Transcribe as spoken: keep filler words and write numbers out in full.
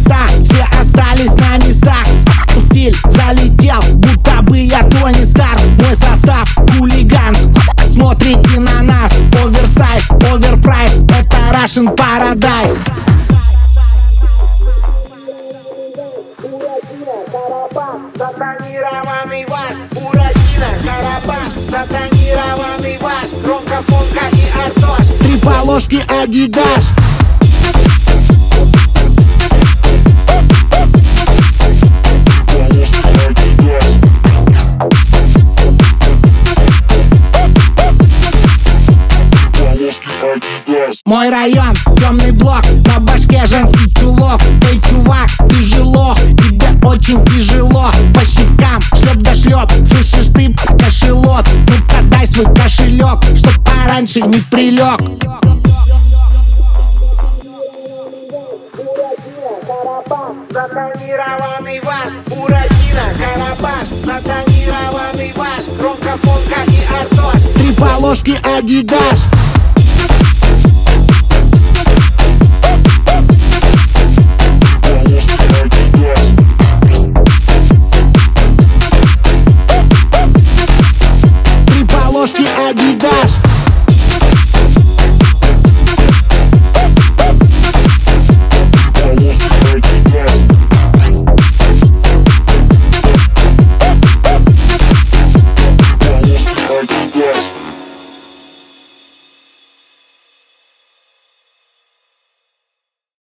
местах, все остались на местах. Стиль залетел, будто бы я Тони Старк. Мой состав хулиган, смотрите на нас. Оверсайз, оверпрайс, это Russian Paradise. Затонированный вас, Буратино, Карабас. Затонированный вас, громко, фонка и артос. Три полоски Адидас. Мой район, темный блок, на башке женский чулок. Эй, чувак, ты же лох, тебе очень тяжело. По щекам шлеп да шлеп, слышишь ты, кошелот. Ну-ка дай свой кошелек, чтоб пораньше не прилег. Затонированный вас, Буратино, Карабас. Затонированный вас, громко, фонка и артос. Три полоски Адидас.